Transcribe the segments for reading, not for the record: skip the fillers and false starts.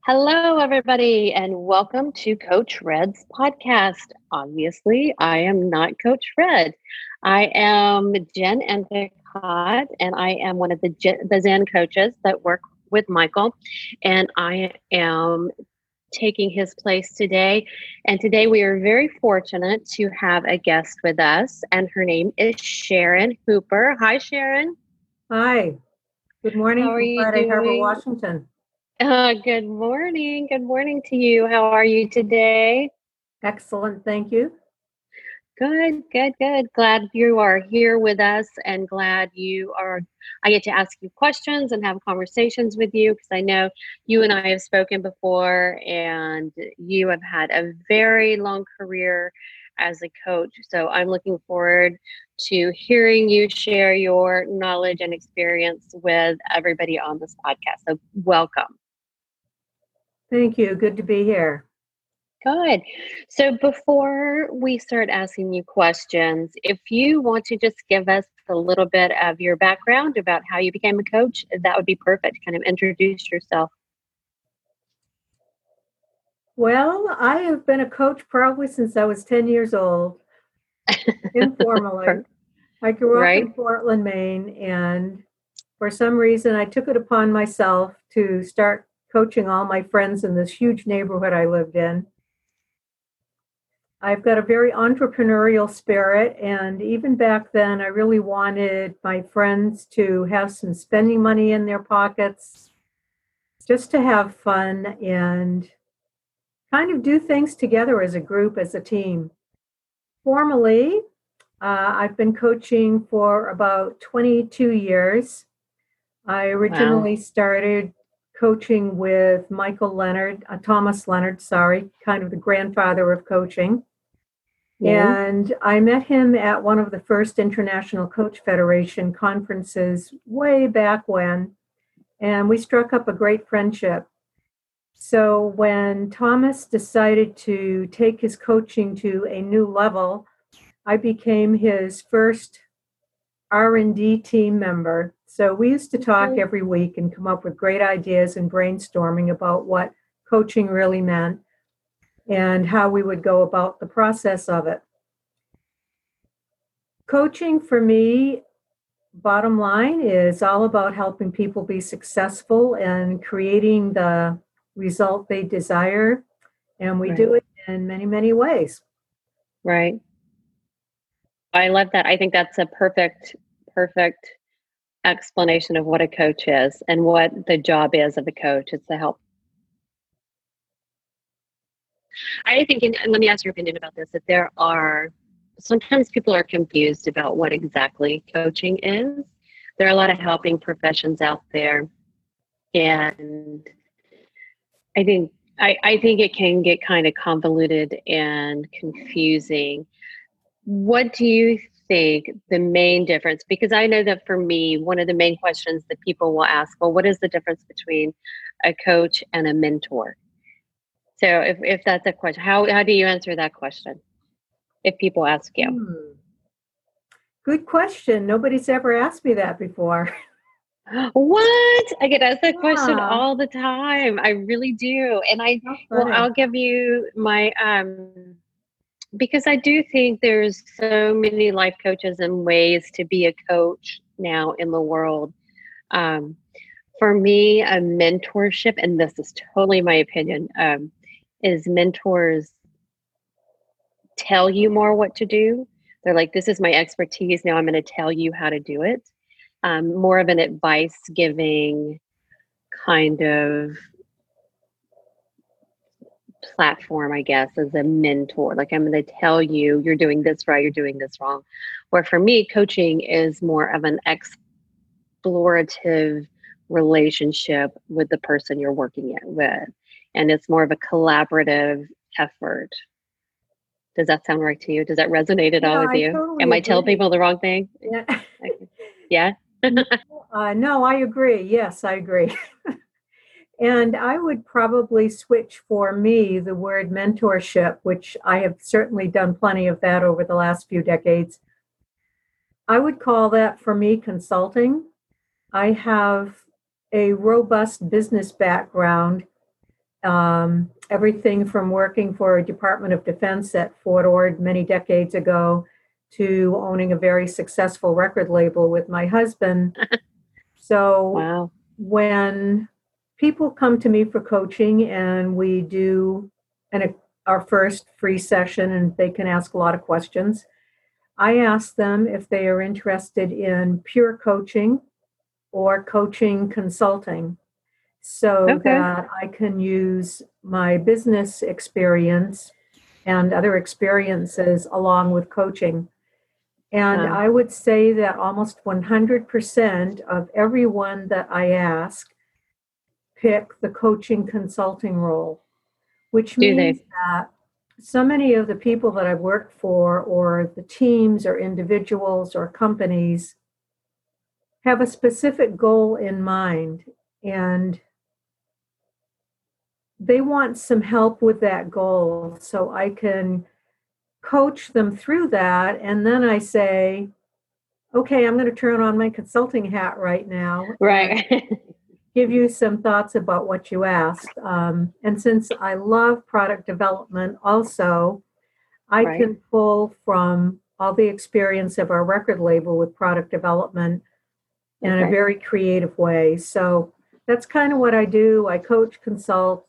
Hello, everybody, and welcome to Coach Red's podcast. Obviously, I am not Coach Red. I am Jen Endicott, and I am one of the Zen coaches that work with Michael, and I am taking his place today. And today we are very fortunate to have a guest with us, and her name is Sharon Hooper. Hi, Sharon. Hi. Good morning How are from you Friday Harbor, doing? Washington. Good morning. Good morning to you. How are you today? Excellent, thank you. Good, good, good. Glad you are here with us and glad I get to ask you questions and have conversations with you because I know you and I have spoken before and you have had a very long career as a coach. So I'm looking forward to hearing you share your knowledge and experience with everybody on this podcast. So welcome. Thank you. Good to be here. Good. So before we start asking you questions, if you want to just give us a little bit of your background about how you became a coach, that would be perfect. Kind of introduce yourself. Well, I have been a coach probably since I was 10 years old, informally. I grew up Right? in Portland, Maine, and for some reason I took it upon myself to start coaching all my friends in this huge neighborhood I lived in. I've got a very entrepreneurial spirit, and even back then, I really wanted my friends to have some spending money in their pockets, just to have fun and kind of do things together as a group, as a team. Formally, I've been coaching for about 22 years. I Wow. originally started coaching with Michael Leonard, Thomas Leonard, sorry, kind of the grandfather of coaching. Yeah. And I met him at one of the first International Coach Federation conferences way back when, and we struck up a great friendship. So when Thomas decided to take his coaching to a new level, I became his first R&D team member. So we used to talk Okay. every week and come up with great ideas and brainstorming about what coaching really meant and how we would go about the process of it. Coaching for me, bottom line, is all about helping people be successful and creating the result they desire. And we Right. do it in many, many ways. Right. I love that. I think that's a perfect explanation of what a coach is and what the job is of a coach. It's to help. I think, and let me ask your opinion about this, that there are sometimes people are confused about what exactly coaching is. There are a lot of helping professions out there, and I think I think it can get kind of convoluted and confusing. What do you think the main difference? Because I know that for me, one of the main questions that people will ask, well, what is the difference between a coach and a mentor? So if that's a question, how do you answer that question if people ask you? Hmm. Good question. Nobody's ever asked me that before. What? I get asked that question Yeah, all the time. I really do. And how well, funny. I'll give you my because I do think there's so many life coaches and ways to be a coach now in the world. Um, for me, a mentorship, and this is totally my opinion, is mentors tell you more what to do. They're like, this is my expertise. Now I'm going to tell you how to do it. More of an advice giving kind of platform, I guess, as a mentor. Like, I'm going to tell you, you're doing this right, you're doing this wrong. Where for me, coaching is more of an explorative relationship with the person you're working with. And it's more of a collaborative effort. Does that sound right to you? Does that resonate at all Yeah, with I you? totally Am I telling agree. people the wrong thing? Yeah. Okay. Yeah. No, no, I agree. Yes, I agree. And I would probably switch for me the word mentorship, which I have certainly done plenty of that over the last few decades. I would call that for me consulting. I have a robust business background, Everything from working for a Department of Defense at Fort Ord many decades ago to owning a very successful record label with my husband. So Wow. when people come to me for coaching and we do our first free session and they can ask a lot of questions, I ask them if they are interested in pure coaching or coaching consulting so Okay. that I can use my business experience and other experiences along with coaching. And Wow. I would say that almost 100% of everyone that I ask pick the coaching consulting role, which Do they? means that so many of the people that I've worked for, or the teams or individuals or companies, have a specific goal in mind and they want some help with that goal. So I can coach them through that. And then I say, okay, I'm going to turn on my consulting hat right now and Right. give you some thoughts about what you asked. And since I love product development also, I Right. can pull from all the experience of our record label with product development in a Okay. very creative way. So that's kind of what I do. I coach, consult.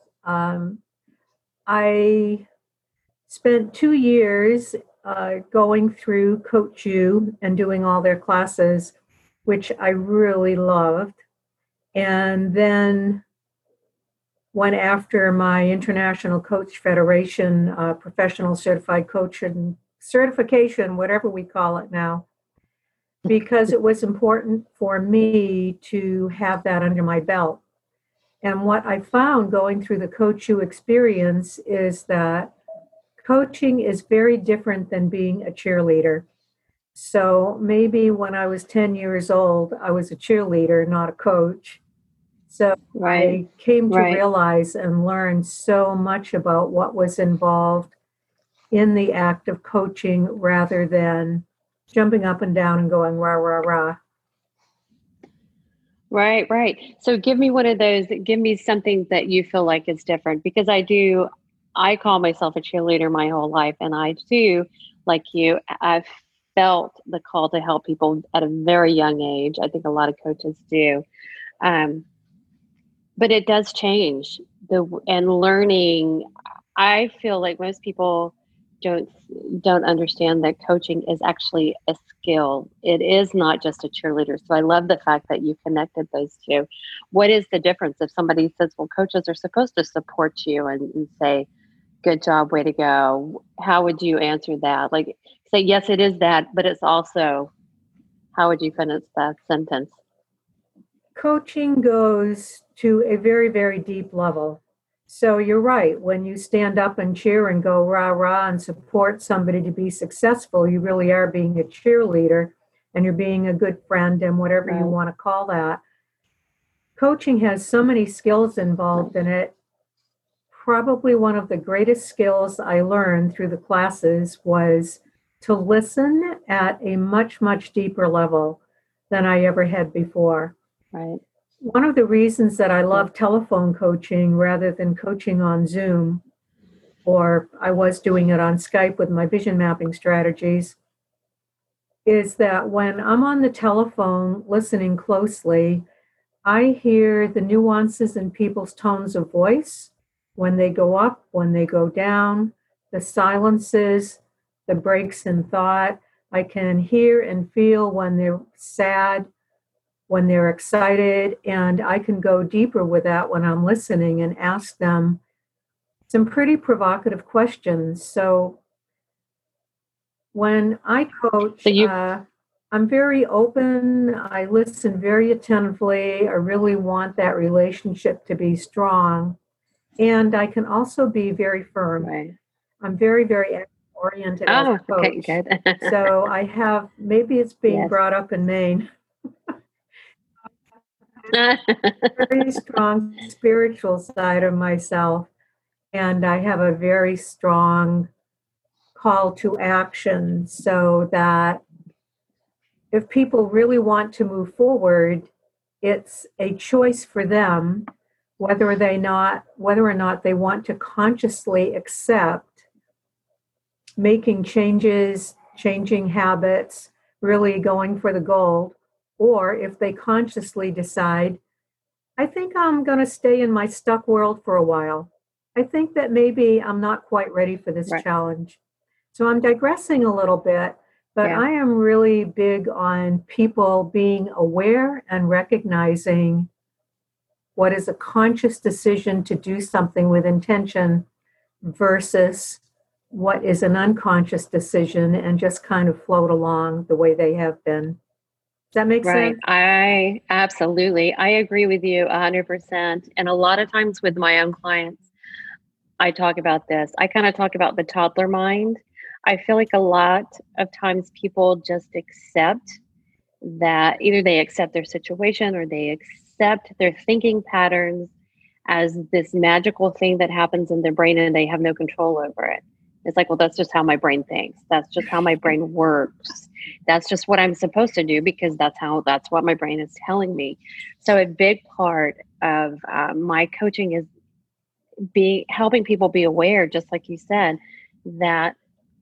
I spent 2 years going through Coach U and doing all their classes, which I really loved. And then went after my International Coach Federation professional certified coach and certification, whatever we call it now, because it was important for me to have that under my belt. And what I found going through the Coach U experience is that coaching is very different than being a cheerleader. So maybe when I was 10 years old, I was a cheerleader, not a coach. So Right. I came to Right. realize and learn so much about what was involved in the act of coaching rather than jumping up and down and going rah, rah, rah. Right, right. So give me one of those, give me something that you feel like is different because I call myself a cheerleader my whole life. And I too, like you, I've felt the call to help people at a very young age. I think a lot of coaches do. Um, but it does change and learning. I feel like most people don't don't understand that coaching is actually a skill. It is not just a cheerleader. So I love the fact that you connected those two. What is the difference if somebody says, well, coaches are supposed to support you and say, good job, way to go? How would you answer that? Like say, yes, it is that, but it's also, how would you finish that sentence? Coaching goes to a very, very deep level. So you're right. When you stand up and cheer and go rah, rah, and support somebody to be successful, you really are being a cheerleader and you're being a good friend and whatever you Right. want to call that. Coaching has so many skills involved in it. Probably one of the greatest skills I learned through the classes was to listen at a much, much deeper level than I ever had before. Right. One of the reasons that I Yeah. love telephone coaching rather than coaching on Zoom, or I was doing it on Skype with my vision mapping strategies, is that when I'm on the telephone listening closely, I hear the nuances in people's tones of voice when they go up, when they go down, the silences, the breaks in thought. I can hear and feel when they're sad, when they're excited, and I can go deeper with that when I'm listening and ask them some pretty provocative questions. So when I coach, So you I'm very open. I listen very attentively. I really want that relationship to be strong. And I can also be very firm. right. I'm very, very oriented as Oh, a okay, coach. good. So I have, maybe it's being Yes. brought up in Maine, very strong spiritual side of myself. And I have a very strong call to action so that if people really want to move forward, it's a choice for them whether or not they want to consciously accept making changes, changing habits, really going for the goal, or if they consciously decide, I think I'm going to stay in my stuck world for a while. I think that maybe I'm not quite ready for this Right. challenge. So I'm digressing a little bit, but Yeah. I am really big on people being aware and recognizing what is a conscious decision to do something with intention versus what is an unconscious decision and just kind of float along the way they have been. Does that make Right. sense? I agree with you 100%. And a lot of times with my own clients, I talk about this. I kind of talk about the toddler mind. I feel like a lot of times people just accept that either they accept their situation or they accept their thinking patterns as this magical thing that happens in their brain and they have no control over it. It's like, well, that's just how my brain thinks. That's just how my brain works. That's just what I'm supposed to do because that's what my brain is telling me. So a big part of my coaching is helping people be aware, just like you said, that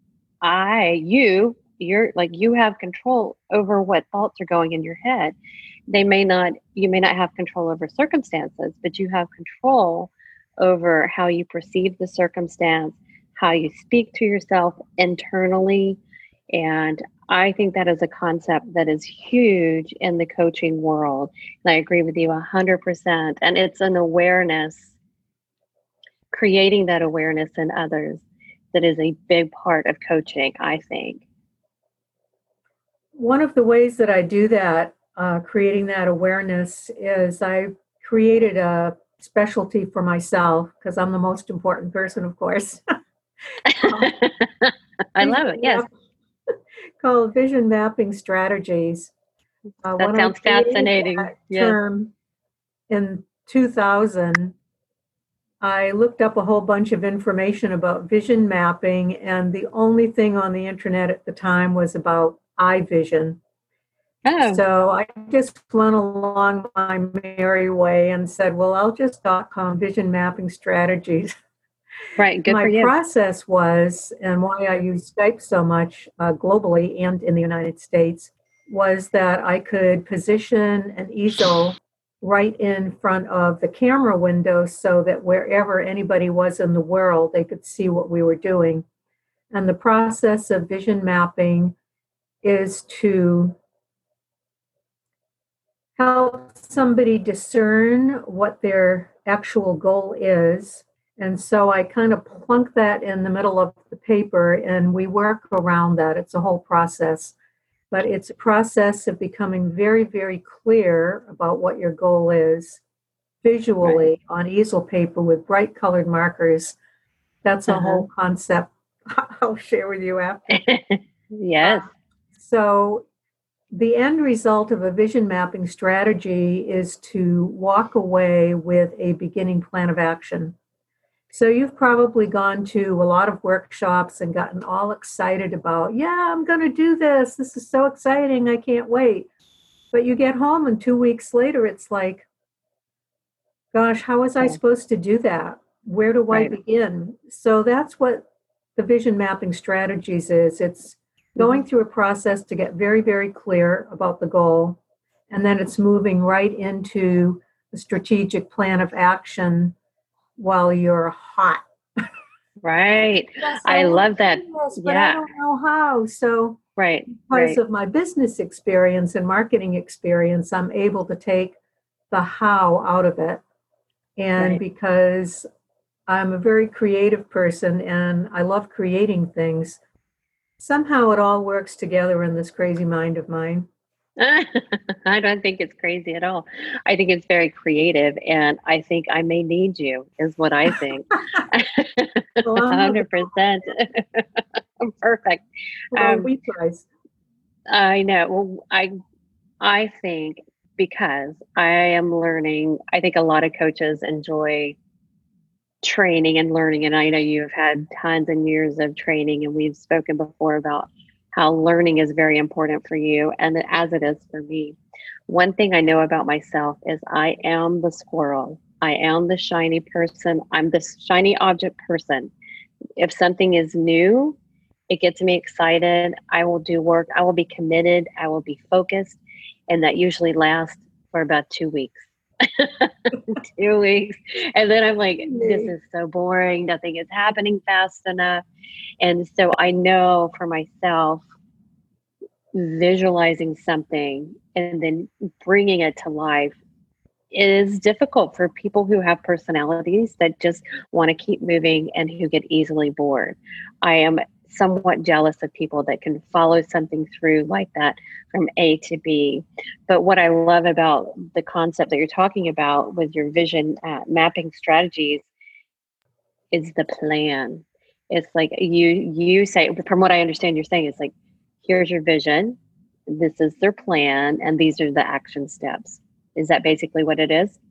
you have control over what thoughts are going in your head. You may not have control over circumstances, but you have control over how you perceive the circumstance, how you speak to yourself internally. And I think that is a concept that is huge in the coaching world. And I agree with you 100%. And it's an awareness, creating that awareness in others, that is a big part of coaching, I think. One of the ways that I do that, creating that awareness, is I created a specialty for myself because I'm the most important person, of course. I love it. Yes. Called vision mapping strategies. That When I sounds created fascinating. that Yes. term in 2000, I looked up a whole bunch of information about vision mapping, and the only thing on the internet at the time was about eye vision. Oh, So I just went along my merry way and said, well, I'll just .com vision mapping strategies. right. Good My for you. process was, and why I use Skype so much globally and in the United States, was that I could position an easel right in front of the camera window so that wherever anybody was in the world, they could see what we were doing. And the process of vision mapping is to help somebody discern what their actual goal is. And so I kind of plunk that in the middle of the paper and we work around that. It's a whole process, but it's a process of becoming very, very clear about what your goal is visually on easel paper with bright colored markers. That's a whole concept I'll share with you after. Yes. So the end result of a vision mapping strategy is to walk away with a beginning plan of action. So you've probably gone to a lot of workshops and gotten all excited about, yeah, I'm going to do this. This is so exciting. I can't wait. But you get home and 2 weeks later, it's like, gosh, how was I supposed to do that? Where do I begin? So that's what the vision mapping strategies is. It's going through a process to get very, very clear about the goal. And then it's moving right into the strategic plan of action while you're hot. Right. Yes, I love that. this, but I don't know how. So because of my business experience and marketing experience, I'm able to take the how out of it. And because I'm a very creative person and I love creating things, somehow it all works together in this crazy mind of mine. I don't think it's crazy at all. I think it's very creative, and I think I may need you, is what I think. Well, 100%. Perfect. We price. I know. Well, I think because I am learning, I think a lot of coaches enjoy training and learning, and I know you've had tons and years of training, and we've spoken before about how learning is very important for you, and as it is for me. One thing I know about myself is I am the squirrel. I am the shiny person. I'm the shiny object person. If something is new, it gets me excited. I will do work. I will be committed. I will be focused. And that usually lasts for about 2 weeks. 2 weeks. And then I'm like, this is so boring. Nothing is happening fast enough. And so I know for myself, visualizing something and then bringing it to life is difficult for people who have personalities that just want to keep moving and who get easily bored. I am somewhat jealous of people that can follow something through like that from A to B. But what I love about the concept that you're talking about with your vision mapping strategies is the plan. It's like you say, from what I understand you're saying, it's like, here's your vision, this is their plan, and these are the action steps. Is that basically what it is?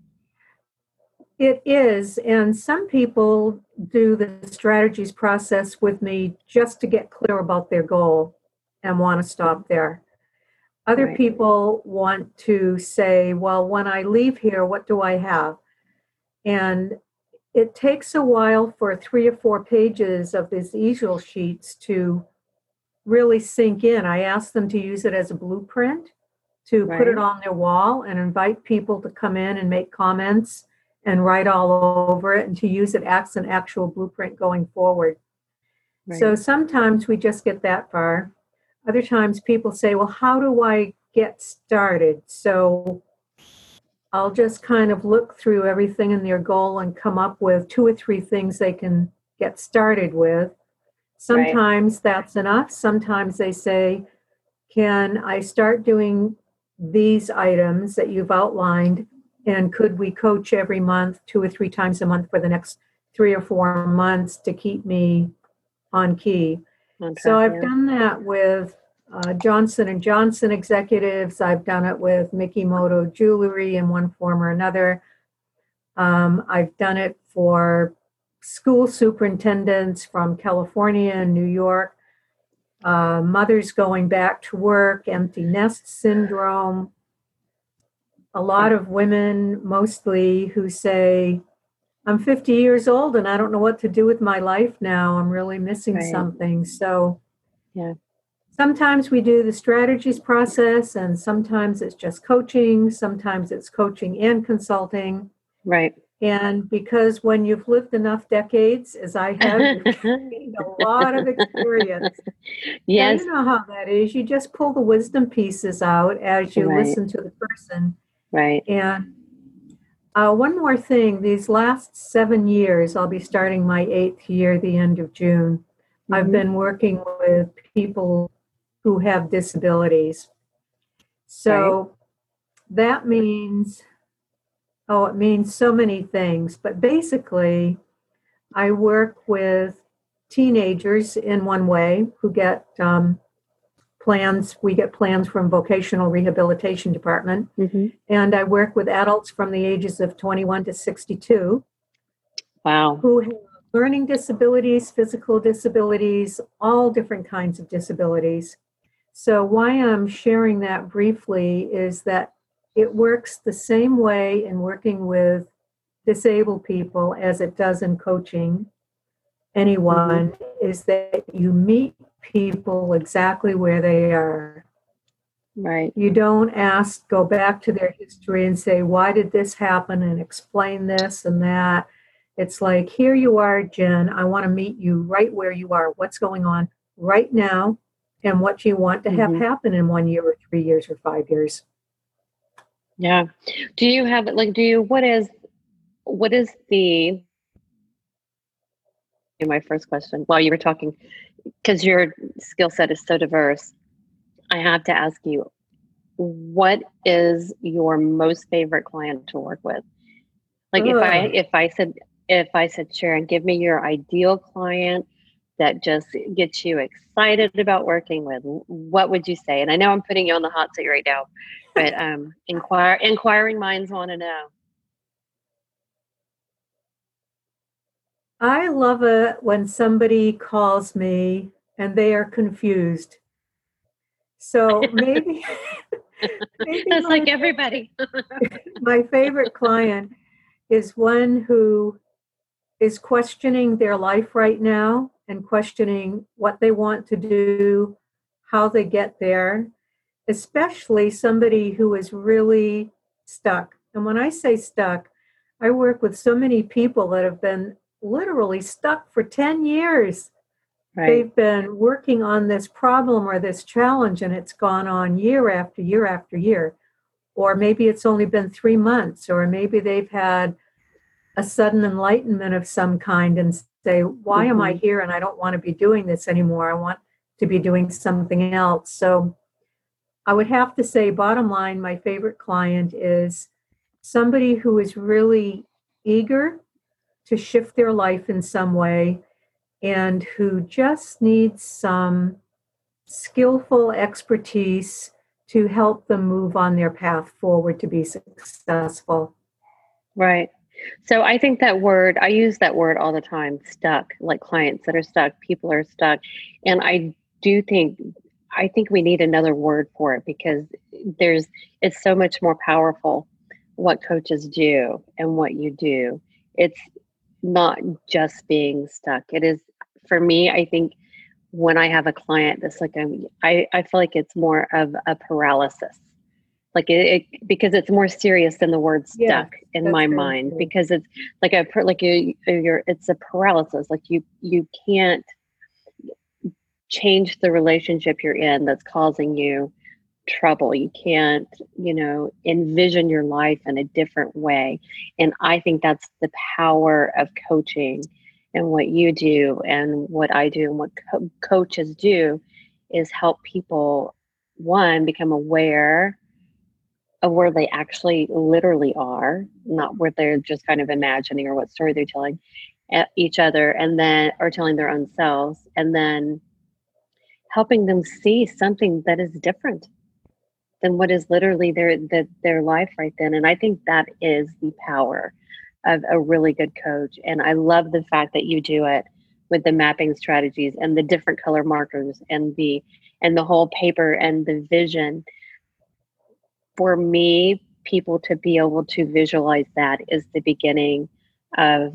It is. And some people do the strategies process with me just to get clear about their goal and want to stop there. Other Right. people want to say, well, when I leave here, what do I have? And it takes a while for 3 or 4 pages of these easel sheets to really sink in. I ask them to use it as a blueprint, to put it Right. on their wall and invite people to come in and make comments and write all over it, and to use it as an actual blueprint going forward. Right. So sometimes we just get that far. Other times people say, well, how do I get started? So I'll just kind of look through everything in their goal and come up with 2 or 3 things they can get started with. Right. Sometimes that's enough. Sometimes they say, can I start doing these items that you've outlined? And could we coach every month, 2 or 3 times a month for the next 3 or 4 months to keep me on key? On So track, I've yeah. done that with Johnson & Johnson executives. I've done it with Mikimoto Jewelry in one form or another. I've done it for school superintendents from California and New York, mothers going back to work, empty nest syndrome. A lot of women, mostly, who say, I'm 50 years old and I don't know what to do with my life now. I'm really missing Right. something. So Yeah. sometimes we do the strategies process, and sometimes it's just coaching. Sometimes it's coaching and consulting. Right. And because when you've lived enough decades, as I have, you've gained a lot of experience. So Yes. you know how that is. You just pull the wisdom pieces out as you Right. listen to the person. Right. And one more thing, these last 7 years, I'll be starting my 8th year the end of June. I've Mhm. been working with people who have disabilities. So that means, oh, it means so many things. But basically, I work with teenagers in one way who get plans. We get plans from Vocational Rehabilitation Department. Mhm. And I work with adults from the ages of 21 to 62 Wow. who have learning disabilities, physical disabilities, all different kinds of disabilities. So why I'm sharing that briefly is that it works the same way in working with disabled people as it does in coaching anyone, is that you meet people exactly where they are. Right. You don't go back to their history and say, why did this happen, and explain this and that. It's like, here you are, Jen. I want to meet you right where you are. What's going on right now, and what you want to have Mhm. happen in 1 year or 3 years or 5 years. Yeah. Do you have like what is the my first question while you were talking, because your skill set is so diverse, I have to ask you, what is your most favorite client to work with? Like Ugh. if I said, Sharon, give me your ideal client that just gets you excited about working with, what would you say? And I know I'm putting you on the hot seat right now, but inquiring minds want to know. I love it when somebody calls me and they are confused. So maybe That's my like everybody. my favorite client is one who is questioning their life right now and questioning what they want to do, how they get there, especially somebody who is really stuck. And when I say stuck, I work with so many people that have been literally stuck for 10 years. Right. They've been working on this problem or this challenge, and it's gone on year after year after year. Or maybe it's only been 3 months, or maybe they've had a sudden enlightenment of some kind and say, why am I here? And I don't want to be doing this anymore. I want to be doing something else. So I would have to say, bottom line, my favorite client is somebody who is really eager to shift their life in some way and who just needs some skillful expertise to help them move on their path forward to be successful. Right. So I think that word, I use that word all the time, stuck, like clients that are stuck, people are stuck. And I think we need another word for it because it's so much more powerful what coaches do and what you do. It's not just being stuck. It is, for me, I think when I have a client that's like, I feel like it's more of a paralysis. Like it because it's more serious than the word stuck in my mind, because it's like it's a paralysis. Like you can't change the relationship you're in that's causing you trouble. You can't, envision your life in a different way. And I think that's the power of coaching, and what you do and what I do and what coaches do is help people, one, become aware of where they actually literally are, not where they're just kind of imagining or what story they're telling each other, and then, or telling their own selves, and then helping them see something that is different than what is literally their life right then. And I think that is the power of a really good coach. And I love the fact that you do it with the mapping strategies and the different color markers and the whole paper and the vision. For me, people to be able to visualize that is the beginning of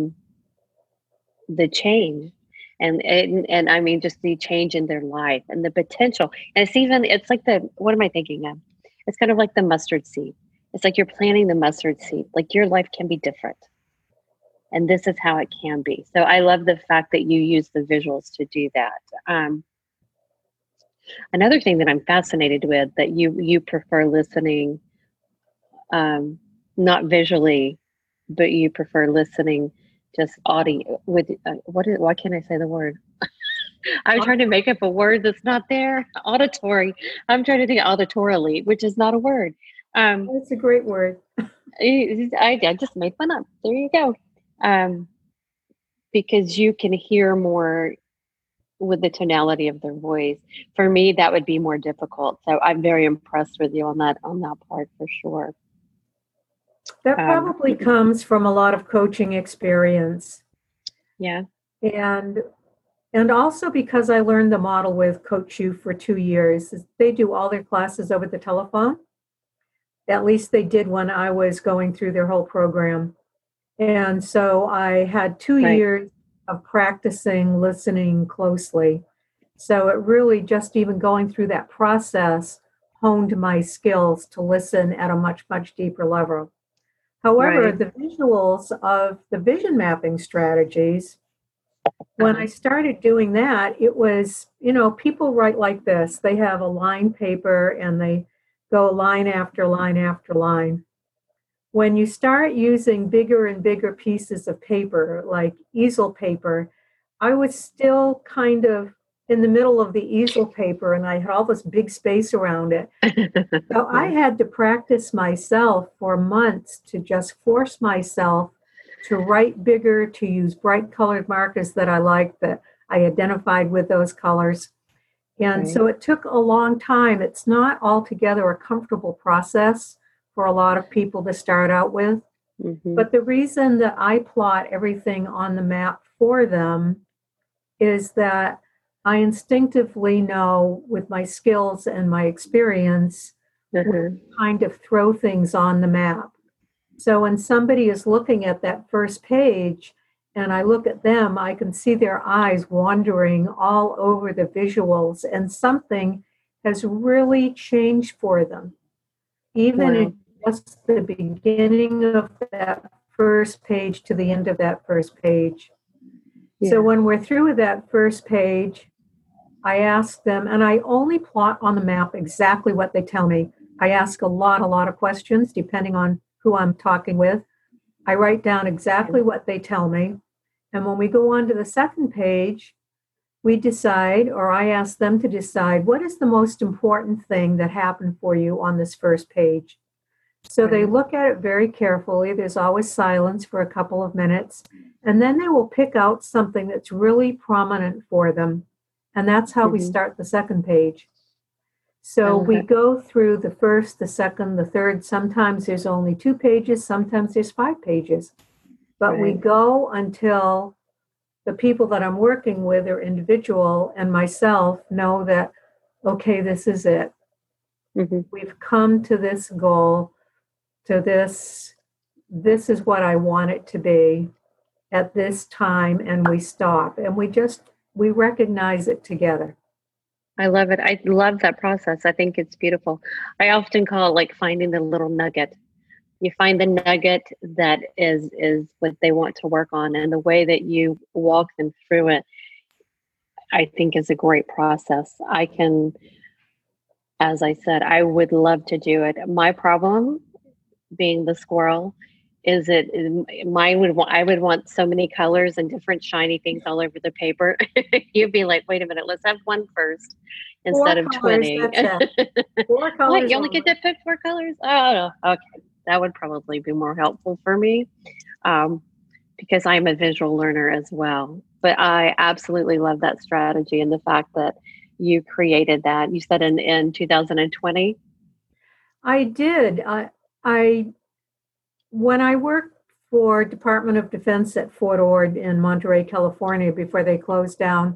the change. And I mean, just the change in their life and the potential. And it's like what am I thinking of? It's kind of like the mustard seed. It's like you're planting the mustard seed. Like your life can be different. And this is how it can be. So I love the fact that you use the visuals to do that. Another thing that I'm fascinated with, that you prefer listening, not visually, but you prefer listening just audio with why can't I say the word? I'm trying to make up a word that's not there. Auditory. I'm trying to think auditorily, which is not a word. That's a great word. I just made one up. There you go. Because you can hear more with the tonality of their voice. For me, that would be more difficult. So I'm very impressed with you on that part for sure. That probably comes from a lot of coaching experience. Yeah. And also because I learned the model with Coach U for 2 years. They do all their classes over the telephone. At least they did when I was going through their whole program. And so I had 2 years of practicing listening closely. So it really, just even going through that process, honed my skills to listen at a much, much deeper level. However, the visuals of the vision mapping strategies, when I started doing that, it was, people write like this. They have a line paper and they go line after line after line. When you start using bigger and bigger pieces of paper, like easel paper, I was still kind of in the middle of the easel paper and I had all this big space around it. So I had to practice myself for months to just force myself to write bigger, to use bright colored markers that I liked, that I identified with those colors. And so it took a long time. It's not altogether a comfortable process for a lot of people to start out with. Mm-hmm. But the reason that I plot everything on the map for them is that I instinctively know, with my skills and my experience, where to kind of throw things on the map. So when somebody is looking at that first page and I look at them, I can see their eyes wandering all over the visuals, and something has really changed for them. Even Wow. in just the beginning of that first page to the end of that first page. So Yeah. when we're through with that first page, I ask them, and I only plot on the map exactly what they tell me. I ask a lot of questions depending on who I'm talking with. I write down exactly what they tell me. And when we go on to the second page, we decide, or I ask them to decide, what is the most important thing that happened for you on this first page? So they look at it very carefully. There's always silence for a couple of minutes. And then they will pick out something that's really prominent for them. And that's how we start the second page. So we go through the first, the second, the third. Sometimes there's only 2 pages, sometimes there's 5 pages. But we go until the people that I'm working with are individual and myself know that, okay, this is it. We've come to this goal, to this is what I want it to be at this time, and we stop and we recognize it together. I love it. I love that process. I think it's beautiful. I often call it like finding the little nugget. You find the nugget that is what they want to work on, and the way that you walk them through it, I think is a great process. I can, as I said, I would love to do it. My problem being the squirrel is I would want so many colors and different shiny things all over the paper. You'd be like, wait a minute, let's have one first instead of 20. That's it. 4 colors. What? You only get to pick 4 colors? Oh, okay. That would probably be more helpful for me, because I'm a visual learner as well. But I absolutely love that strategy and the fact that you created that. You said in 2020? I did. I when I worked for Department of Defense at Fort Ord in Monterey, California, before they closed down,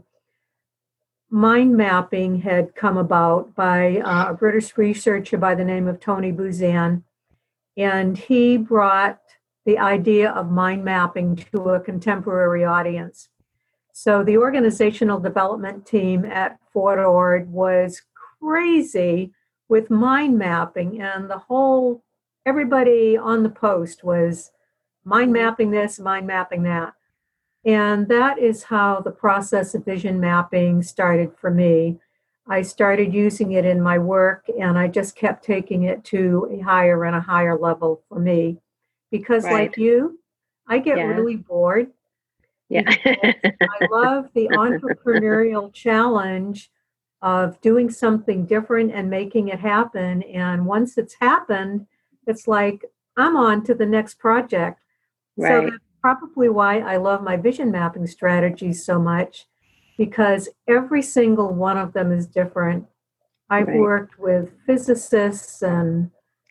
mind mapping had come about by a British researcher by the name of Tony Buzan, and he brought the idea of mind mapping to a contemporary audience. So the organizational development team at Fort Ord was crazy with mind mapping, and everybody on the post was mind mapping this, mind mapping that. And that is how the process of vision mapping started for me. I started using it in my work, and I just kept taking it to a higher and a higher level for me. Because like you, I get really bored. Yeah. I love the entrepreneurial challenge of doing something different and making it happen. And once it's happened, it's like, I'm on to the next project. So that's probably why I love my vision mapping strategies so much, because every single one of them is different. I've worked with physicists and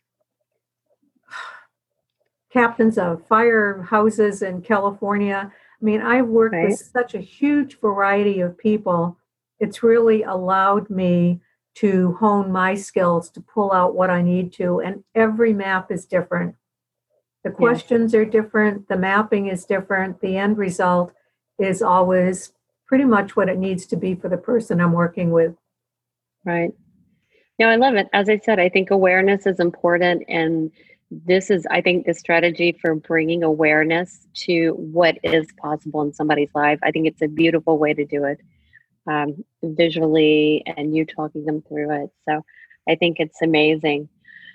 captains of firehouses in California. I mean, I've worked with such a huge variety of people. It's really allowed me to hone my skills, to pull out what I need to, and every map is different. The questions are different, the mapping is different, the end result is always pretty much what it needs to be for the person I'm working with. Right. No, I love it. As I said, I think awareness is important, and this is, I think, the strategy for bringing awareness to what is possible in somebody's life. I think it's a beautiful way to do it, visually, and you talking them through it. So I think it's amazing.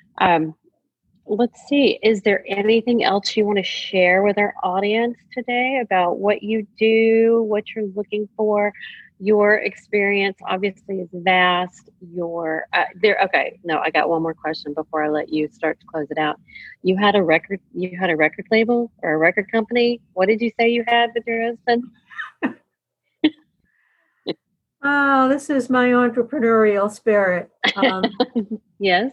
Let's see, is there anything else you want to share with our audience today about what you do, what you're looking for? Your experience obviously is vast. Okay, no, I got one more question before I let you start to close it out. You had a record label or a record company. What did you say you had with your husband? Oh, this is my entrepreneurial spirit. Yes.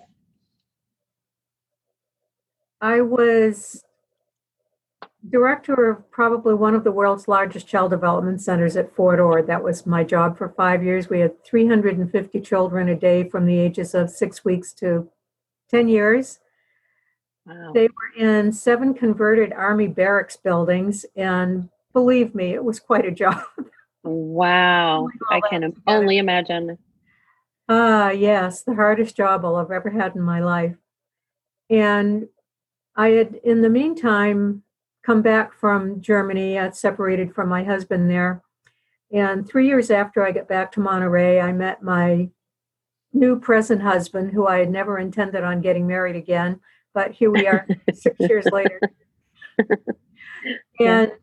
I was director of probably one of the world's largest child development centers at Fort Ord. That was my job for 5 years. We had 350 children a day from the ages of 6 weeks to 10 years. Wow. They were in 7 converted Army barracks buildings, and believe me, it was quite a job Wow. pulling all I that can together. only imagine. Ah, yes, the hardest job I'll have ever had in my life. And I had, in the meantime, come back from Germany. I'd separated from my husband there. And 3 years after I got back to Monterey, I met my new present husband, who I had never intended on getting married again. But here we are 6 years later. Yeah. And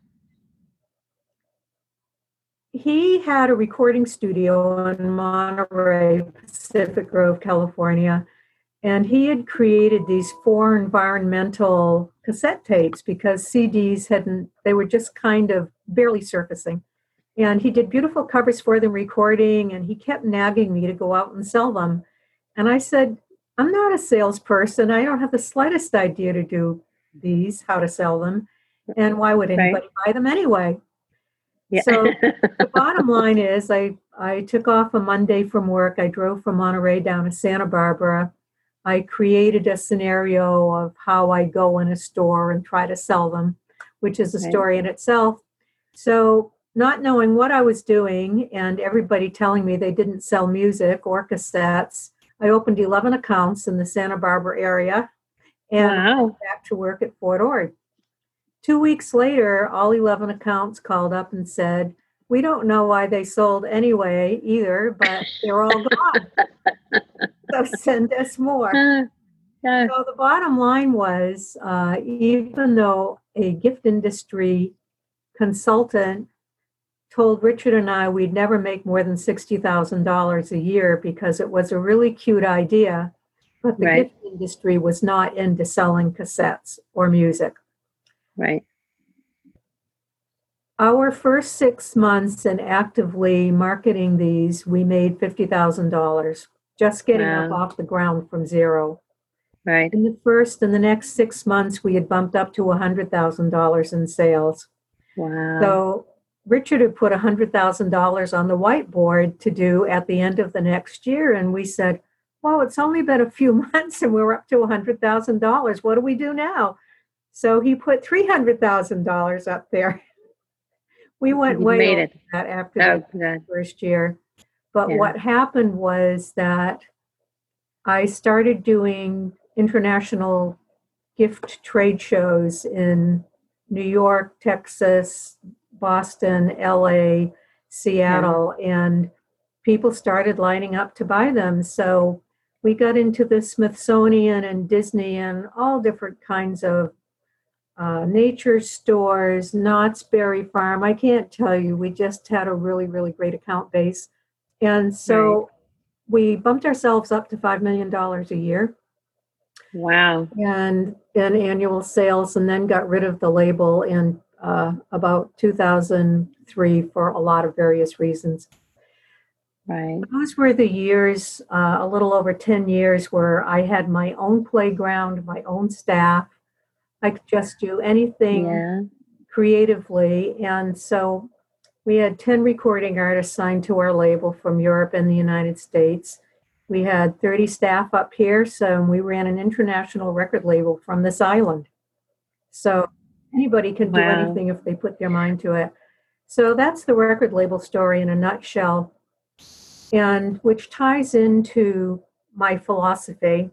he had a recording studio in Monterey, Pacific Grove, California. And he had created these 4 environmental cassette tapes because CDs hadn't, they were just kind of barely surfacing. And he did beautiful covers for them, recording, and he kept nagging me to go out and sell them. And I said, I'm not a salesperson. I don't have the slightest idea to do these, how to sell them. And why would Right. anybody buy them anyway? Yeah. So the bottom line is I took off a Monday from work. I drove from Monterey down to Santa Barbara. I created a scenario of how I go in a store and try to sell them, which is a Right. story in itself. So not knowing what I was doing and everybody telling me they didn't sell music or cassettes, I opened 11 accounts in the Santa Barbara area and Wow. went back to work at Fort Ord. 2 weeks later, all 11 accounts called up and said, we don't know why they sold anyway either, but they're all gone. So send us more. Yeah. So the bottom line was, even though a gift industry consultant told Richard and I we'd never make more than $60,000 a year because it was a really cute idea, but the Right. gift industry was not into selling cassettes or music. Right. Our first 6 months in actively marketing these, we made $50,000 just getting up Wow. off the ground from zero. Right. In the next 6 months, we had bumped up to $100,000 in sales. Wow. So Richard had put $100,000 on the whiteboard to do at the end of the next year. And we said, well, it's only been a few months and we're up to $100,000. What do we do now? So he put $300,000 up there. We went You way made over it. that after Oh, the good. first year. But Yeah. what happened was that I started doing international gift trade shows in New York, Texas, Boston, LA, Seattle, and people started lining up to buy them. So we got into the Smithsonian and Disney and all different kinds of nature stores, Knott's Berry Farm. I can't tell you, we just had a really, really great account base. And so we bumped ourselves up to $5 million a year. Wow. And in annual sales, and then got rid of the label in about 2003 for a lot of various reasons. Right. Those were the years, a little over 10 years, where I had my own playground, my own staff. I could just do anything Yeah. creatively. And so we had 10 recording artists signed to our label from Europe and the United States. We had 30 staff up here, so we ran an international record label from this island. So anybody can do Wow. anything if they put their mind to it. So that's the record label story in a nutshell, and which ties into my philosophy.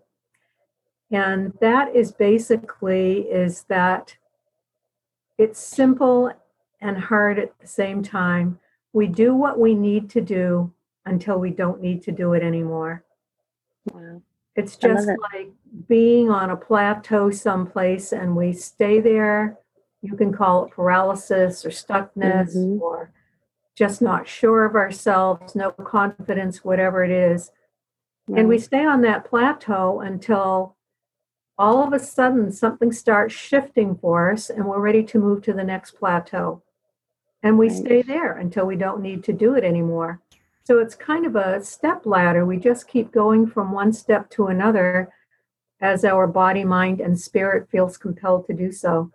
And that is basically is that it's simple and hard at the same time. We do what we need to do until we don't need to do it anymore. Wow. It's I love just it. like being on a plateau someplace and we stay there. You can call it paralysis or stuckness Mhm. or just not sure of ourselves, no confidence, whatever it is. And we Right. stay on that plateau until all of a sudden something starts shifting for us and we're ready to move to the next plateau. And we Right. stay there until we don't need to do it anymore. So it's kind of a step ladder. We just keep going from one step to another as our body, mind, and spirit feels compelled to do so.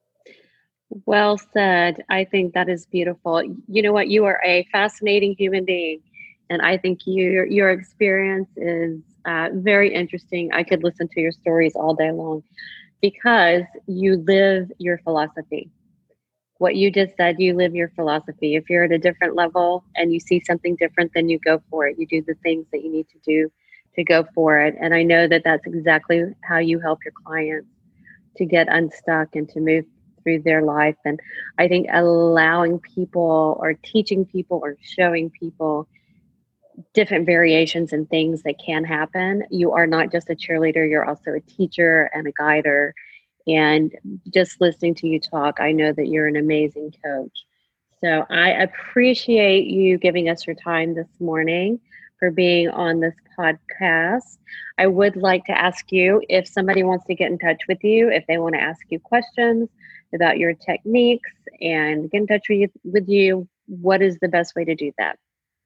Well said. I think that is beautiful. You know what? You are a fascinating human being, and I think your experience is very interesting. I could listen to your stories all day long. because you live your philosophy. What you just said, you live your philosophy. If you're at a different level and you see something different, then you go for it. You do the things that you need to do to go for it. And I know that that's exactly how you help your clients to get unstuck and to move through their life. And I think allowing people or teaching people or showing people different variations and things that can happen. You are not just a cheerleader, you're also a teacher and a guider. And just listening to you talk, I know that you're an amazing coach. So I appreciate you giving us your time this morning for being on this podcast. I would like to ask you if somebody wants to get in touch with you, if they want to ask you questions about your techniques and get in touch with you, what is the best way to do that?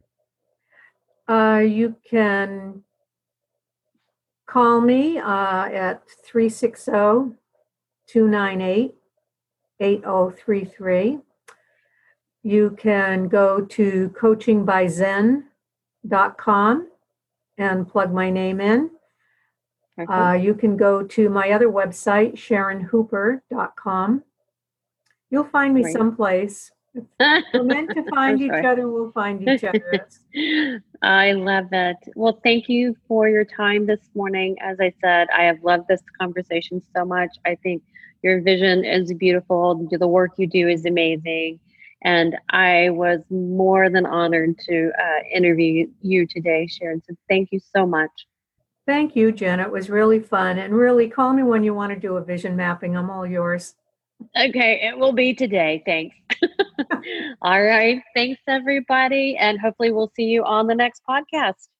You can call me at 360-298-8033. You can go to coachingbyzen.com and plug my name in. You can go to my other website, SharonHooper.com. You'll find me someplace. We're meant to find each other. We'll find each other. I love it. Well, thank you for your time this morning. As I said, I have loved this conversation so much. I think your vision is beautiful. The work you do is amazing. And I was more than honored to interview you today, Sharon. So thank you so much. Thank you, Jen. It was really fun. And really, call me when you want to do a vision mapping. I'm all yours. Okay, it will be today. Thanks. All right. Thanks, everybody. And hopefully we'll see you on the next podcast.